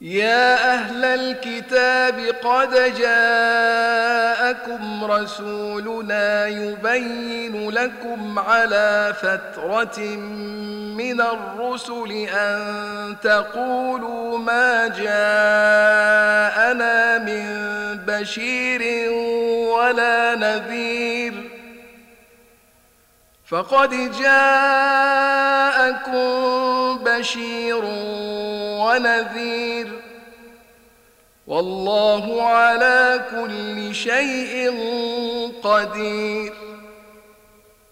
يا أهل الكتاب قد جاءكم رسولنا يبين لكم على فترة من الرسل أن تقولوا ما جاءنا من بشير ولا نذير، فقد جاءكم بشير ونذير، والله على كل شيء قدير.